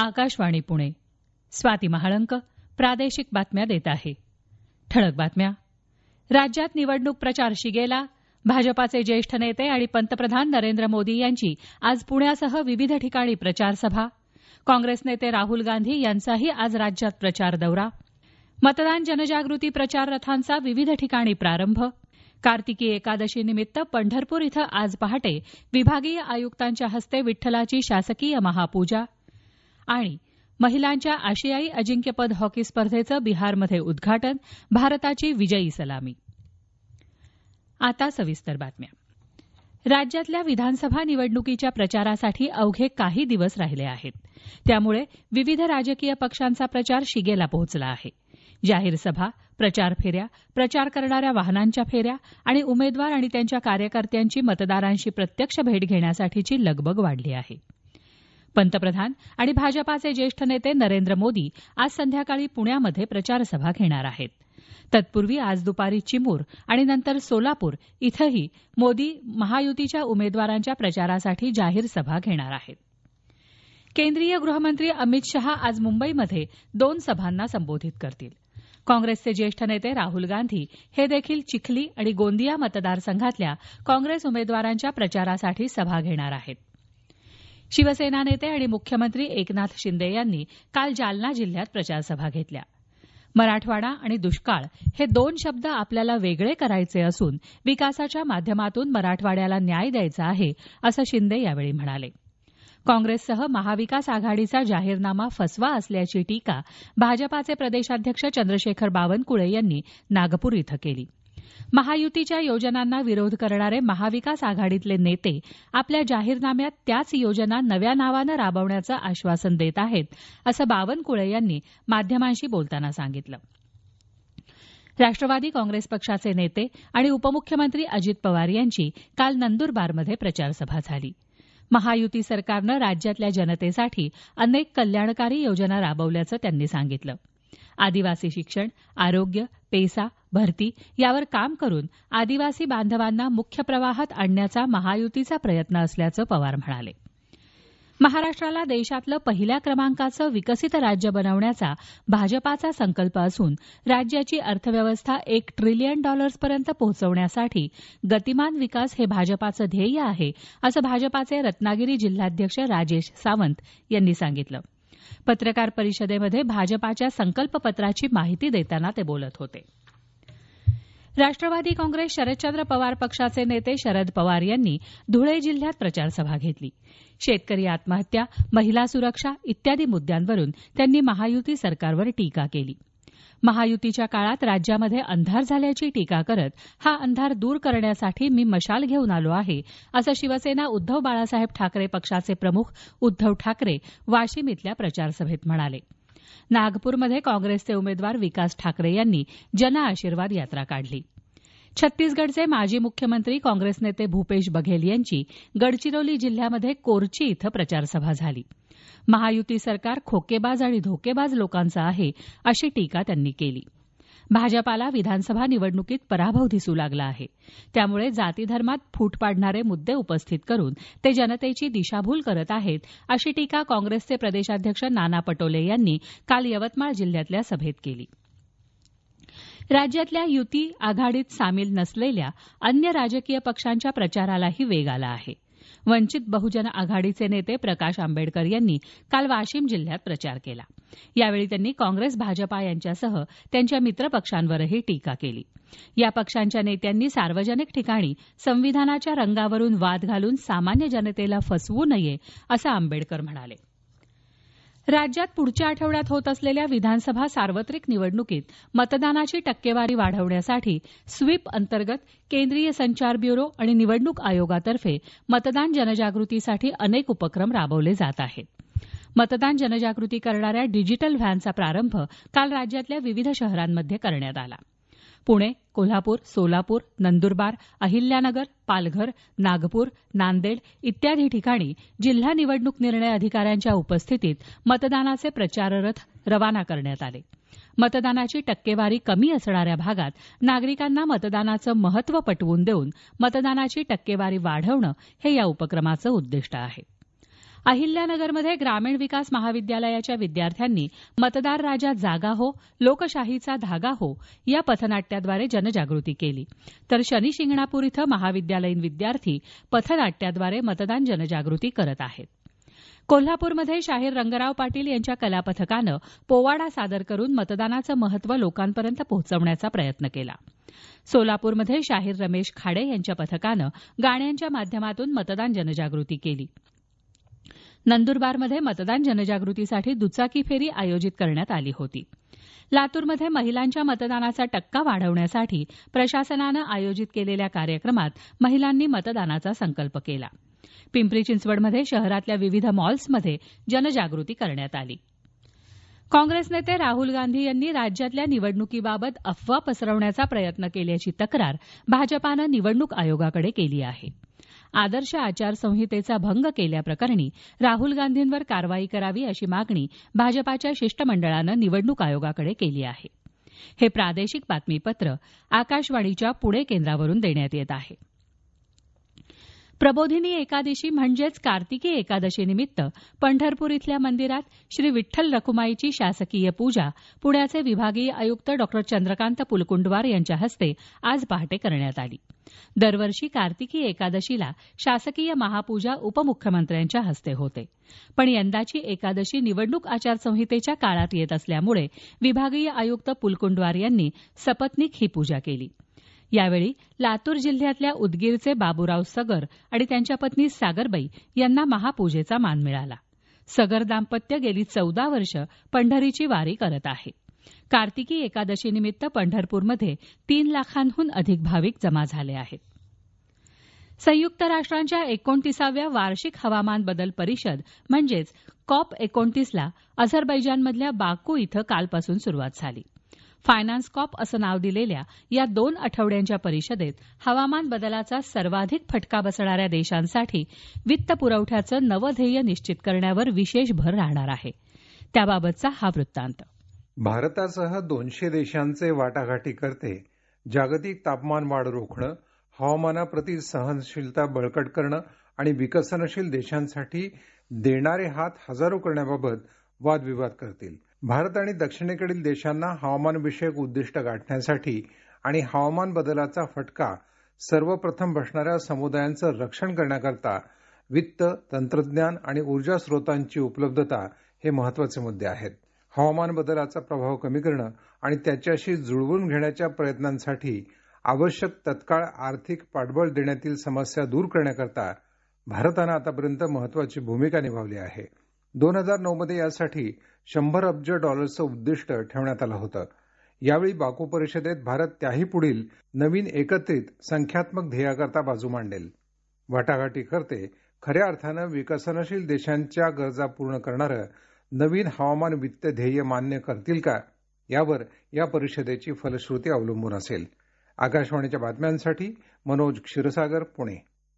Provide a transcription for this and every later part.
आकाशवाणी पुणे. स्वाती महाळंक प्रादेशिक बातम्या देत आहे. ठळक बातम्या. राज्यात निवडणूक प्रचार शिगेला. भाजपाचे ज्येष्ठ नेते आणि पंतप्रधान नरेंद्र मोदी यांची आज पुण्यासह विविध ठिकाणी प्रचार सभा. काँग्रेस नेते राहुल गांधी यांचाही आज राज्यात प्रचार दौरा. मतदान जनजागृती प्रचार रथांचा विविध ठिकाणी प्रारंभ. कार्तिकी एकादशी निमित्त पंढरपूर इथं आज पहाटे विभागीय आयुक्तांच्या हस्ते विठ्ठलाची शासकीय महापूजा. आणि महिलांच्या आशियाई अजिंक्यपद हॉकी स्पर्धेचं बिहारमध्ये उद्घाटन. भारताची विजयी सलामी. आता सविस्तर बातम्या. राज्यातल्या विधानसभा निवडणुकीच्या प्रचारासाठी अवघे काही दिवस राहिले आहेत. त्यामुळे विविध राजकीय पक्षांचा प्रचार शिगेला पोहोचला आहे. जाहीर सभा, प्रचार फेऱ्या, प्रचार करणाऱ्या वाहनांच्या फेऱ्या आणि उमेदवार आणि त्यांच्या कार्यकर्त्यांची मतदारांशी प्रत्यक्ष भेट घेण्यासाठीची लगबग वाढली आहे. पंतप्रधान आणि भाजपाचे ज्येष्ठ नेते नरेंद्र मोदी आज संध्याकाळी पुण्यामध्ये प्रचारसभा घेणार आहेत. तत्पूर्वी आज दुपारी चिमूर आणि नंतर सोलापूर इथंही मोदी महायुतीच्या उमेदवारांच्या प्रचारासाठी जाहीर सभा घेणार आहेत. केंद्रीय गृहमंत्री अमित शहा आज मुंबईमध्ये 2 सभांना संबोधित करतील. काँग्रेसचे ज्येष्ठ नेते राहुल गांधी हे देखील चिखली आणि गोंदिया मतदारसंघातल्या काँग्रेस उमेदवारांच्या प्रचारासाठी सभा घेणार आहेत. शिवसेना नेते आणि मुख्यमंत्री एकनाथ शिंदे यांनी काल जालना जिल्ह्यात प्रचारसभा घेतल्या. मराठवाडा आणि दुष्काळ हे 2 शब्द आपल्याला वेगळे करायचे असून विकासाच्या माध्यमातून मराठवाड्याला न्याय द्यायचा आहे असं शिंदे यावेळी म्हणाले. काँग्रेससह महाविकास आघाडीचा जाहीरनामा फसवा असल्याची टीका भाजपाचे प्रदेशाध्यक्ष चंद्रशेखर बावनकुळे यांनी नागपूर इथं केली. महायुतीच्या योजनांना विरोध करणारे महाविकास आघाडीतले नेते आपल्या जाहीरनाम्यात त्याच योजना नव्या नावानं राबवण्याचं आश्वासन देत आहेत असं बावनकुळे यांनी माध्यमांशी बोलताना सांगितलं. राष्ट्रवादी काँग्रेस पक्षाचे नेते आणि उपमुख्यमंत्री अजित पवार यांची काल नंदुरबारमध्ये प्रचारसभा झाली. महायुती सरकारनं राज्यातल्या जनतेसाठी अनेक कल्याणकारी योजना राबवल्याचं त्यांनी सांगितलं. आदिवासी शिक्षण, आरोग्य, पेसा, भरती यावर काम करून आदिवासी बांधवांना मुख्य प्रवाहात आणण्याचा महायुतीचा प्रयत्न असल्याचं पवार म्हणाले. महाराष्ट्राला देशातलं पहिल्या क्रमांकाचं विकसित राज्य बनवण्याचा भाजपाचा संकल्प असून राज्याची अर्थव्यवस्था $1 ट्रिलियन पर्यंत पोहोचवण्यासाठी गतिमान विकास हे भाजपाचं ध्येय आहे असं भाजपाचे रत्नागिरी जिल्हाध्यक्ष राजेश सावंत यांनी सांगितलं. पत्रकार परिषदेमध्ये भाजपाच्या संकल्पपत्राची माहिती देताना ते बोलत होते. राष्ट्रवादी काँग्रेस शरदचंद्र पवार पक्षाचे नेते शरद पवार यांनी धुळे जिल्ह्यात प्रचारसभा घेतली. शेतकरी आत्महत्या, महिला सुरक्षा इत्यादी मुद्द्यांवरून त्यांनी महायुती सरकारवर टीका केली. महायुतीच्या काळात राज्यामध्ये अंधार झाल्याची टीका करत हा अंधार दूर करण्यासाठी मी मशाल घेऊन आलो आहे असं शिवसेना उद्धव बाळासाहेब ठाकरे पक्षाचे प्रमुख उद्धव ठाकरे वाशिम इथल्या प्रचारसभेत म्हणाले. नागपूरमध्ये काँग्रेसचे उमेदवार विकास ठाकरे यांनी जनआशीर्वाद यात्रा काढली. छत्तीसगडचे माजी मुख्यमंत्री काँग्रेस नेते भूपेश बघेल यांची गडचिरोली जिल्ह्यामध्ये कोरची इथं प्रचारसभा झाली. महायुती सरकार खोकेबाज आणि धोकेबाज लोकांचं आहे अशी टीका त्यांनी केली. भाजपाला विधानसभा निवडणुकीत पराभव दिसू लागला आहे. त्यामुळे जातीधर्मात फूट पाडणारे मुद्दे उपस्थित करून ते जनतेची दिशाभूल करत आहेत अशी टीका काँग्रेसचे प्रदेशाध्यक्ष नाना पटोले यांनी काल यवतमाळ जिल्ह्यातल्या सभेत केली. राज्यातल्या युती आघाडीत सामील नसलेल्या अन्य राजकीय पक्षांच्या प्रचारालाही वेग आला आहे. वंचित बहुजन आघाडीचे नेते प्रकाश आंबेडकर यांनी काल वाशिम जिल्ह्यात प्रचार केला. यावेळी त्यांनी काँग्रेस भाजपा यांच्यासह त्यांच्या मित्रपक्षांवरही टीका केली. या पक्षांच्या नेत्यांनी सार्वजनिक ठिकाणी संविधानाच्या रंगावरून वाद घालून सामान्य जनतेला फसवू नये असं आंबेडकर म्हणाले. राज्यात पुढच्या आठवड्यात होत असलेल्या विधानसभा सार्वत्रिक निवडणुकीत मतदानाची टक्केवारी वाढवण्यासाठी स्वीप अंतर्गत केंद्रीय संचार ब्युरो आणि निवडणूक आयोगातर्फे मतदान जनजागृतीसाठी अनेक उपक्रम राबवले जात आहेत. मतदान जनजागृती करणाऱ्या डिजिटल व्हॅनचा प्रारंभ काल राज्यातल्या विविध शहरांमध्ये करण्यात आला. पुणे, कोल्हापूर, सोलापूर, नंदुरबार, अहिल्यानगर, पालघर, नागपूर, नांदेड इत्यादी ठिकाणी जिल्हा निवडणूक निर्णय अधिकाऱ्यांच्या उपस्थितीत मतदानाचे प्रचार रथ रवाना करण्यात आले. मतदानाची टक्केवारी कमी असणाऱ्या भागात नागरिकांना मतदानाचं महत्त्व पटवून देऊन मतदानाची टक्केवारी वाढवणं हे या उपक्रमाचं उद्दिष्ट आहे. अहिल्यानगरमध्ये ग्रामीण विकास महाविद्यालयाच्या विद्यार्थ्यांनी मतदार राजा जागा हो लोकशाहीचा धागा हो या पथनाट्याद्वारे जनजागृती केली तर शनी शिंगणापूर इथं महाविद्यालयीन विद्यार्थी पथनाट्याद्वारे मतदान जनजागृती करत आहेत. कोल्हापूरमध्ये शाहीर रंगराव पाटील यांच्या कलापथकानं पोवाडा सादर करून मतदानाचं महत्त्व लोकांपर्यंत पोहोचवण्याचा प्रयत्न केला. सोलापूरमध्ये शाहीर रमेश खाडे यांच्या पथकानं गाण्यांच्या माध्यमातून मतदान जनजागृती केली. नंदुरबारमध्ये मतदान जनजागृतीसाठी दुचाकी फेरी आयोजित करण्यात आली होती. लातूरमध्ये महिलांच्या मतदानाचा टक्का वाढवण्यासाठी प्रशासनानं आयोजित केलेल्या कार्यक्रमात महिलांनी मतदानाचा संकल्प केला. पिंपरी चिंचवडमध्ये शहरातल्या विविध मॉल्समध्ये जनजागृती करण्यात आली. काँग्रेस नेते राहुल गांधी यांनी राज्यातल्या निवडणुकीबाबत अफवा पसरवण्याचा प्रयत्न केल्याची तक्रार भाजपानं निवडणूक आयोगाकडे केली आहे. आदर्श आचारसंहितेचा भंग केल्याप्रकरणी राहुल गांधींवर कारवाई करावी अशी मागणी भाजपाच्या शिष्टमंडळानं निवडणूक आयोगाकडे केली आहे. हे प्रादेशिक बातमीपत्र आकाशवाणीच्या पुणे केंद्रावरून देण्यात येत आहे. प्रबोधिनी एकादशी म्हणजेच कार्तिकी एकादशीनिमित्त पंढरपूर इथल्या मंदिरात श्री विठ्ठल रखुमाईची शासकीय पूजा पुण्याचे विभागीय आयुक्त डॉ चंद्रकांत पुलकुंडवार यांच्या हस्ते आज पहाटे करण्यात आली. दरवर्षी कार्तिकी एकादशीला शासकीय महापूजा उपमुख्यमंत्र्यांच्या हस्ते होते. पण यंदाची एकादशी निवडणूक आचारसंहितेच्या काळात येत असल्यामुळे विभागीय आयुक्त पुलकुंडवार यांनी सपत्नीक ही पूजा केली. यावेळी लातूर जिल्ह्यातल्या उदगीरचे बाबूराव सगर आणि त्यांच्या पत्नी सागरबाई यांना महापूजेचा मान मिळाला. सगर दाम्पत्य गेली 14 वर्ष पंढरीची वारी करत आहे. कार्तिकी एकादशीनिमित्त पंढरपूरमध्ये 3 लाखांहून अधिक भाविक जमा झाले आहेत. संयुक्त राष्ट्रांच्या 29व्या वार्षिक हवामान बदल परिषद म्हणजेच COP29ला अझरबैजानमधल्या बाकू इथं कालपासून सुरुवात झाली. फायनान्स कॉप असं नाव दिलेल्या या 2 आठवड्यांच्या परिषदेत हवामान बदलाचा सर्वाधिक फटका बसणाऱ्या देशांसाठी वित्त पुरवठ्याचं नवं ध्येय निश्चित करण्यावर विशेष भर राहणार आहे. त्याबाबतचा हा वृत्तांत. भारतासह 200 देशांचे वाटाघाटीकर्ते जागतिक तापमान वाढ रोखणं, हवामानाप्रती सहनशीलता बळकट करणं आणि विकसनशील देशांसाठी देणारे हात हजारो करण्याबाबत वादविवाद करतील. भारत आणि दक्षिणेकडील देशांना हवामानविषयक उद्दिष्ट गाठण्यासाठी आणि हवामान बदलाचा फटका सर्वप्रथम बसणाऱ्या समुदायांचं रक्षण करण्याकरता वित्त, तंत्रज्ञान आणि ऊर्जा स्रोतांची उपलब्धता हे महत्वाचे मुद्दे आहेत. हवामान बदलाचा प्रभाव कमी करणं आणि त्याच्याशी जुळवून घेण्याच्या प्रयत्नांसाठी आवश्यक तत्काळ आर्थिक पाठबळ देण्यातील समस्या दूर करण्याकरता भारतानं आतापर्यंत महत्वाची भूमिका निभावली आहे. 2009 मध्ये यासाठी $100 अब्ज उद्दिष्ट ठेवण्यात आलं होतं. यावेळी बाकू परिषदेत भारत त्याही पुढील नवीन एकत्रित संख्यात्मक ध्येयाकरता बाजू मांडेल. वाटाघाटीकर्ते खऱ्या अर्थानं विकसनशील देशांच्या गरजा पूर्ण करणारं नवीन हवामान वित्त ध्येय मान्य करतील का यावर या परिषदेची फलश्रुती अवलंबून असेल. आकाशवाणीच्या बातम्यांसाठी मनोज क्षीरसागर, पुणे.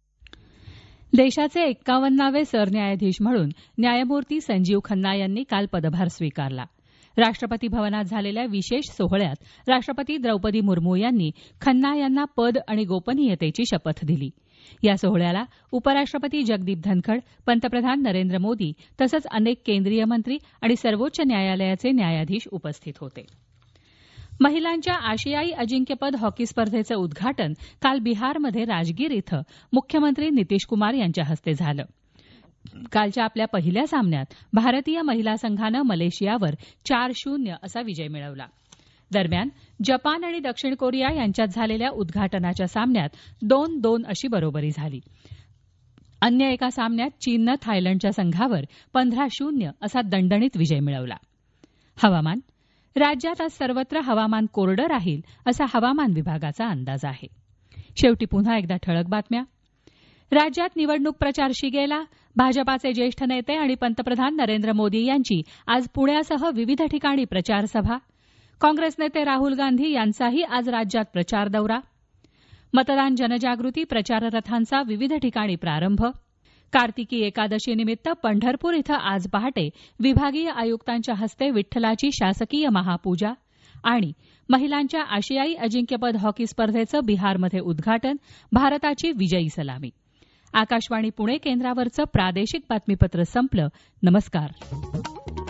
देशाचे 51वे सरन्यायाधीश म्हणून न्यायमूर्ती संजीव खन्ना यांनी काल पदभार स्वीकारला. राष्ट्रपती भवनात झालेल्या विशेष सोहळ्यात राष्ट्रपती द्रौपदी मुर्मू यांनी खन्ना यांना पद आणि गोपनीयतेची शपथ दिली. या सोहळ्याला उपराष्ट्रपती जगदीप धनखड, पंतप्रधान नरेंद्र मोदी तसंच अनेक केंद्रीय मंत्री आणि सर्वोच्च न्यायालयाचे न्यायाधीश उपस्थित होते. महिलांच्या आशियाई अजिंक्यपद हॉकी स्पर्धेचं उद्घाटन काल बिहारमध्ये राजगीर इथं मुख्यमंत्री नितीश कुमार यांच्या हस्ते झालं. कालच्या आपल्या पहिल्या सामन्यात भारतीय महिला संघानं मलेशियावर 4-0 असा विजय मिळवला. दरम्यान जपान आणि दक्षिण कोरिया यांच्यात झालेल्या उद्घाटनाच्या सामन्यात 2-2 अशी बरोबरी झाली. अन्य एका सामन्यात चीननं थायलंडच्या संघावर 15-0 असा दणदणीत विजय मिळवला. हवामान. राज्यात आज सर्वत्र हवामान कोरडं राहील असा हवामान विभागाचा अंदाज आहे. शेवटी पुन्हा एकदा ठळक बातम्या. राज्यात निवडणूक प्रचार शिगेला. भाजपाचे ज्येष्ठ नेते आणि पंतप्रधान नरेंद्र मोदी यांची आज पुण्यासह विविध ठिकाणी प्रचार सभा. काँग्रेस नेते राहुल गांधी यांचाही आज राज्यात प्रचार दौरा. मतदान जनजागृती प्रचार रथांचा विविध ठिकाणी प्रारंभ. कार्तिकी एकादशीनिमित्त पंढरपूर इथं आज पहाटे विभागीय आयुक्तांच्या हस्ते विठ्ठलाची शासकीय महापूजा. आणि महिलांच्या आशियाई अजिंक्यपद हॉकी स्पर्धेचं बिहारमध्ये उद्घाटन. भारताची विजयी सलामी. आकाशवाणी पुणे केंद्रावरचं प्रादेशिक बातमीपत्र संपलं. नमस्कार.